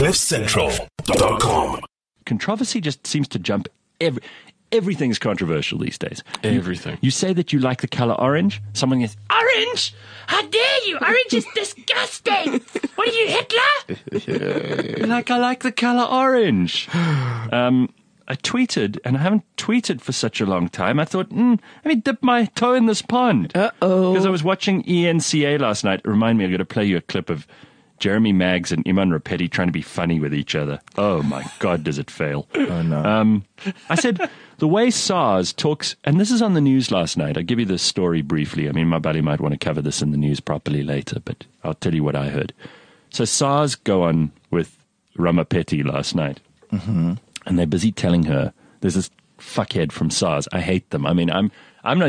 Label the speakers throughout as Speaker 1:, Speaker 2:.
Speaker 1: CliffCentral.com.
Speaker 2: Controversy just seems to jump everything's controversial these days.
Speaker 3: Everything.
Speaker 2: You say that you like the color orange. Someone goes, "Orange? How dare you? Orange is disgusting. What are you, Hitler?" You're like, I like the color orange. I tweeted, and I haven't tweeted for such a long time. I thought, let me dip my toe in this pond.
Speaker 4: Uh-oh.
Speaker 2: Because I was watching ENCA last night. Remind me, I'm going to play you a clip of Jeremy Maggs and Iman Rapetti trying to be funny with each other. Oh, my God, does it fail.
Speaker 5: Oh, no.
Speaker 2: I said, the way SARS talks, and this is on the news last night. I'll give you the story briefly. I mean, my buddy might want to cover this in the news properly later, but I'll tell you what I heard. So SARS go on with Ramapetti last night.
Speaker 5: Mm-hmm.
Speaker 2: And they're busy telling her, there's this fuckhead from SARS. I hate them. I mean, I'm not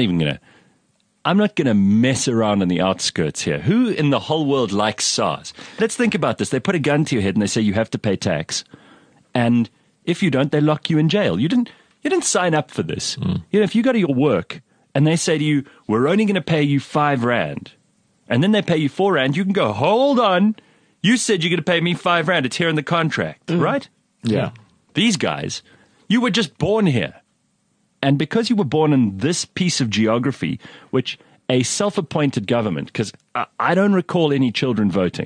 Speaker 2: going to mess around on the outskirts here. Who in the whole world likes SARS? Let's think about this. They put a gun to your head and they say you have to pay tax. And if you don't, they lock you in jail. You didn't sign up for this. You know, if you go to your work and they say to you, we're only going to pay you R5, and then they pay you R4, you can go, hold on. You said you're going to pay me R5. It's here in the contract, right?
Speaker 5: Yeah.
Speaker 2: These guys, you were just born here. And because you were born in this piece of geography, which a self-appointed government, because I don't recall any children voting.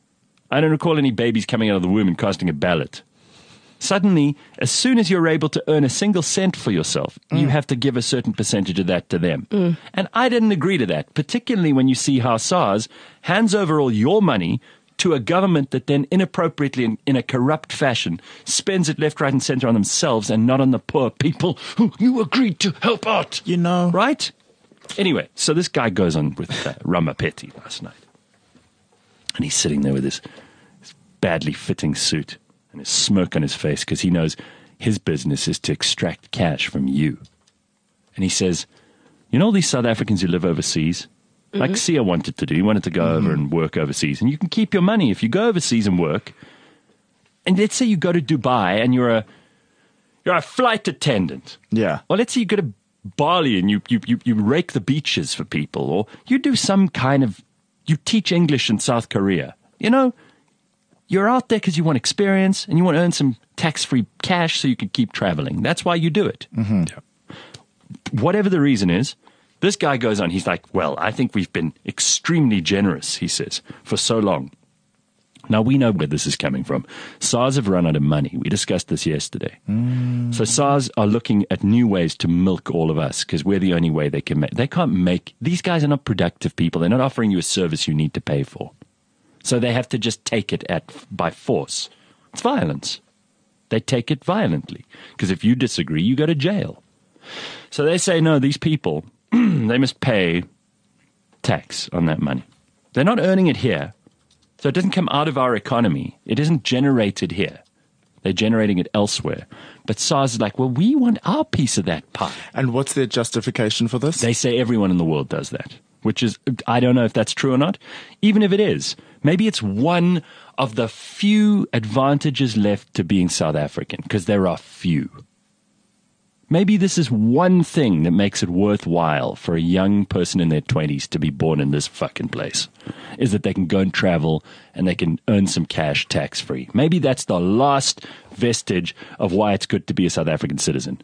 Speaker 2: I don't recall any babies coming out of the womb and casting a ballot. Suddenly, as soon as you're able to earn a single cent for yourself, you have to give a certain percentage of that to them. And I didn't agree to that, particularly when you see how SARS hands over all your money to a government that then inappropriately, in a corrupt fashion, spends it left, right, and center on themselves and not on the poor people who you agreed to help out.
Speaker 5: You know.
Speaker 2: Right? Anyway, so this guy goes on with Ramapetti last night. And he's sitting there with his badly fitting suit and his smirk on his face because he knows his business is to extract cash from you. And he says, you know all these South Africans who live overseas? Like Sia wanted to do. He wanted to go over and work overseas. And you can keep your money if you go overseas and work. And let's say you go to Dubai and you're a flight attendant.
Speaker 5: Yeah.
Speaker 2: Or let's say you go to Bali and you rake the beaches for people. Or you do some kind of, you teach English in South Korea. You know, you're out there because you want experience and you want to earn some tax-free cash so you can keep traveling. That's why you do it. Yeah. Whatever the reason is, this guy goes on, he's like, well, I think we've been extremely generous, he says, for so long. Now, we know where this is coming from. SARS have run out of money. We discussed this yesterday. So SARS are looking at new ways to milk all of us because we're the only way they can make. They can't make, these guys are not productive people. They're not offering you a service you need to pay for. So they have to just take it by force. It's violence. They take it violently because if you disagree, you go to jail. So they say, no, these people, they must pay tax on that money. They're not earning it here, so it doesn't come out of our economy. It isn't generated here. They're generating it elsewhere. But SARS is like, well, we want our piece of that pie.
Speaker 5: And what's their justification for this?
Speaker 2: They say everyone in the world does that, which is, I don't know if that's true or not. Even if it is, maybe it's one of the few advantages left to being South African, because there are few. Maybe this is one thing that makes it worthwhile for a young person in their 20s to be born in this fucking place, is that they can go and travel and they can earn some cash tax-free. Maybe that's the last vestige of why it's good to be a South African citizen.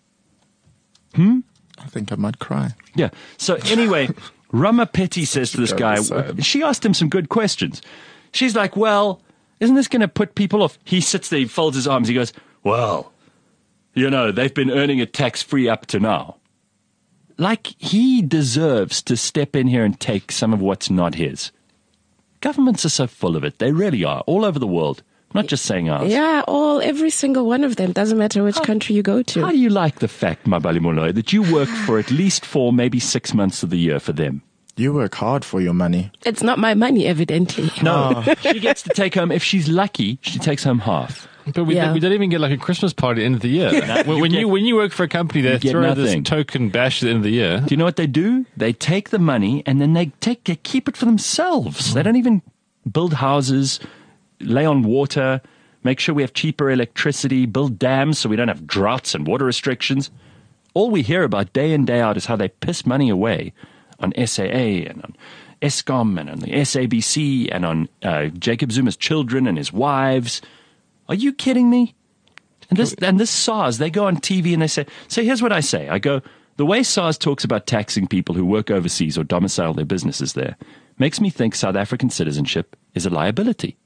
Speaker 5: I think I might cry.
Speaker 2: Yeah. So anyway, Ramapetti says to this guy, she asked him some good questions. She's like, well, isn't this going to put people off? He sits there, he folds his arms, he goes, well, you know, they've been earning it tax-free up to now. Like he deserves to step in here and take some of what's not his. Governments are so full of it. They really are, all over the world. Not just saying ours.
Speaker 4: Yeah, every single one of them. Doesn't matter which country you go to.
Speaker 2: How do you like the fact, Mabali Moloi, that you work for at least 4, maybe 6 months of the year for them?
Speaker 5: You work hard for your money.
Speaker 4: It's not my money, evidently.
Speaker 2: No, she gets to take home, if she's lucky, she takes home half.
Speaker 3: But we don't even get like a Christmas party at the end of the year. When you work for a company, they throw this token bash at the end of the year.
Speaker 2: Do you know what they do? They take the money and then they keep it for themselves. They don't even build houses, lay on water, make sure we have cheaper electricity, build dams so we don't have droughts and water restrictions. All we hear about day in, day out is how they piss money away on SAA and on Eskom and on the SABC and on Jacob Zuma's children and his wives. Are you kidding me? And this SARS, they go on TV and they say, so here's what I say. I go, the way SARS talks about taxing people who work overseas or domicile their businesses there makes me think South African citizenship is a liability.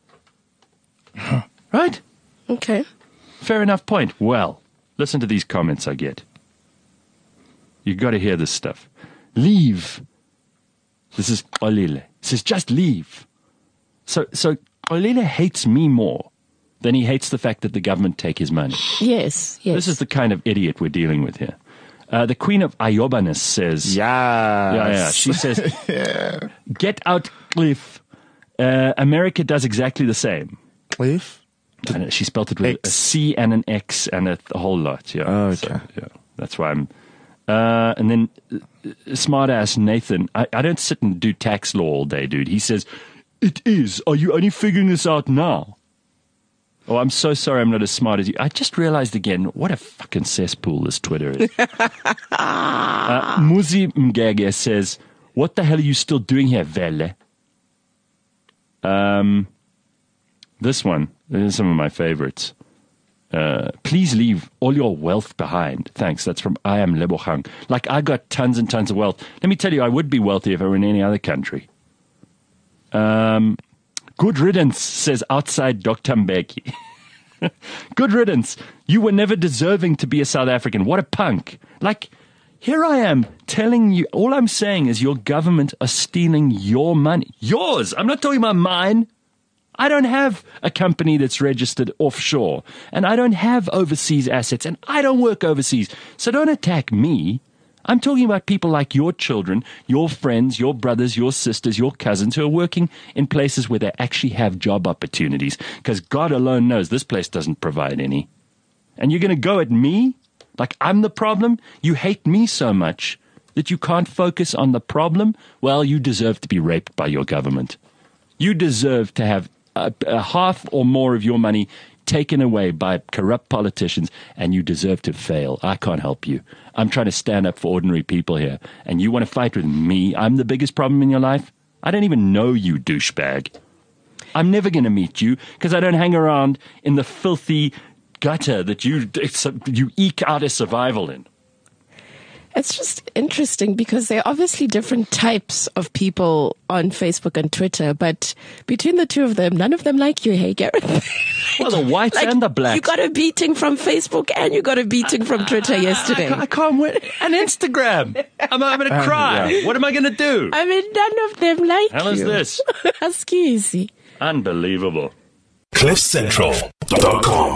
Speaker 2: Right?
Speaker 4: Okay.
Speaker 2: Fair enough point. Well, listen to these comments I get. You got to hear this stuff. Leave. This is Olile. Says, just leave. So Olile hates me more than he hates the fact that the government take his money.
Speaker 4: Yes.
Speaker 2: This is the kind of idiot we're dealing with here. The Queen of Iobanus says... Yeah. She says, get out, Cliff. America does exactly the same.
Speaker 5: Cliff?
Speaker 2: She spelt it with a C and an X and a whole lot. Yeah.
Speaker 5: Oh, okay.
Speaker 2: So, yeah, that's why I'm... and then smart-ass Nathan, I don't sit and do tax law all day, dude. He says, it is. Are you only figuring this out now? Oh, I'm so sorry I'm not as smart as you. I just realized again what a fucking cesspool this Twitter is. Muzi Mgege says, what the hell are you still doing here, Vele? This one, this is some of my favorites. Please leave all your wealth behind. Thanks. That's from I Am Lebogang. Like, I got tons and tons of wealth. Let me tell you, I would be wealthy if I were in any other country. Good riddance, says outside Dr. Mbeki. Good riddance. You were never deserving to be a South African. What a punk. Like, here I am telling you, all I'm saying is your government are stealing your money. Yours. I'm not talking about mine. I don't have a company that's registered offshore, and I don't have overseas assets, and I don't work overseas. So don't attack me. I'm talking about people like your children, your friends, your brothers, your sisters, your cousins who are working in places where they actually have job opportunities, because God alone knows this place doesn't provide any. And you're going to go at me like I'm the problem? You hate me so much that you can't focus on the problem? Well, you deserve to be raped by your government. You deserve to have a half or more of your money taken away by corrupt politicians, and you deserve to fail. I can't help you. I'm trying to stand up for ordinary people here, and you want to fight with me? I'm the biggest problem in your life? I don't even know you, douchebag. I'm never going to meet you because I don't hang around in the filthy gutter that you eke out a survival in.
Speaker 4: It's just interesting because there are obviously different types of people on Facebook and Twitter, but between the two of them, none of them like you, hey, Gareth?
Speaker 2: Well, the whites and the blacks.
Speaker 4: You got a beating from Facebook and you got a beating from Twitter yesterday.
Speaker 2: I can't win. And Instagram. I'm going to cry. Yeah. What am I going to do?
Speaker 4: I mean, none of them like you.
Speaker 2: Hell is this?
Speaker 4: Ask easy.
Speaker 2: Unbelievable.
Speaker 1: CliffCentral.com